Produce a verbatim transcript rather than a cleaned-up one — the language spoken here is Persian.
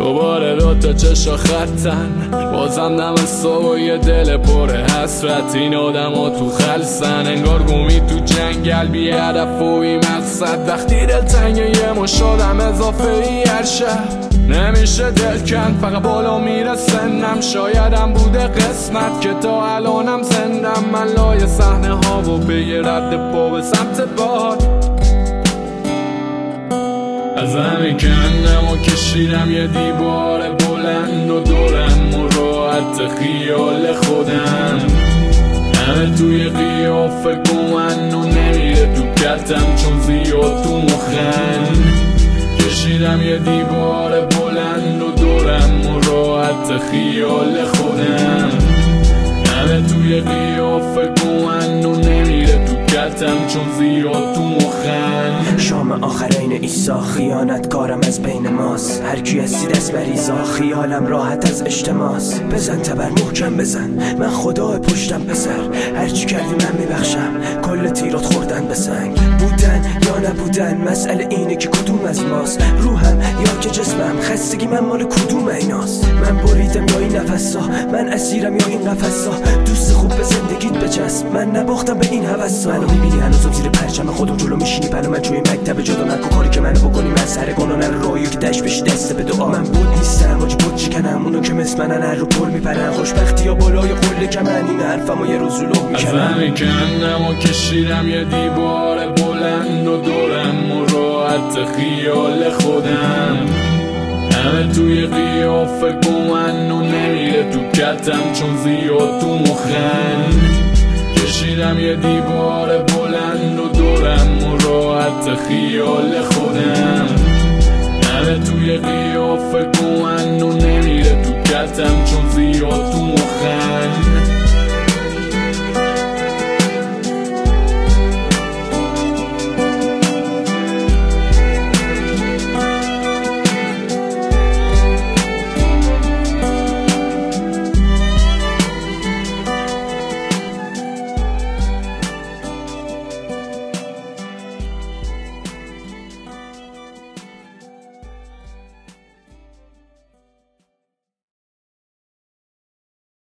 دوباره رو تا چشا خطن، بازم دم صبح و یه دل پر حسرت. این آدم ها تو خلصن، انگار گومی تو جنگل، بی هدف و بی مقصد. وقتی دل تنگه یه مش آدم اضافه ای هر شب، نمیشه دل کن، فقط بالا میره سنم. شایدم بوده قسمت که تا الانم زندم. من لای صحنه ها و به یه رد پا به سمت باد، از همین کندم و کشیدم یه دیوار بلند و دورم و راحت خیال خودم. همه توی قیافه گمن و نمیره تو کتم چون زیاد تو مخن. کشیدم یه دیوار بلند و دورم و راحت خیال خودم. همه توی قیافه گمن و نمیره تو کتم چون زیاد تو مخن. شام آخرین ایسا، خیانت کارم از بین ماست. هر کی هستی دست بریزا، خیالم راحت از اجتماس. بزن تبر محکم بزن، من خدا پشتم پسر. هرچی کردی من میبخشم، کل تیرات خوردن به سنگ. بودن یا نبودن مسئله اینه که کدوم از ماست. روحم یا که جسمم، خستگی من مال کدوم ایناست. من بریدم یا این نفسا، من اسیرم یا این قفسا. دوست خوب به زندگیت بچسب، من نباختم به این هوسا. منو میبینی هنوزم زیر پرچم خودم جلو میشینی پلو من توی مکتب جدا نکن. کاری که منو بکنی من سر گناه نره رایو که دشت بشی دست به دعا. من بود نیستم آجی بود شکنم، اونو که مثل منن هر رو پل میپرن. خوشبختی یا بالای قله که من این حرفم و یه روز لو میکنم. از همین کندم و کشیدم یه دیوار بلند و دورم و راحت خیال خودم. همه توی قیافه گمن و نمیره تو کتم چون زیاد تو مخن. کشیدم یه دیوار بلند و دورم و راحت خیال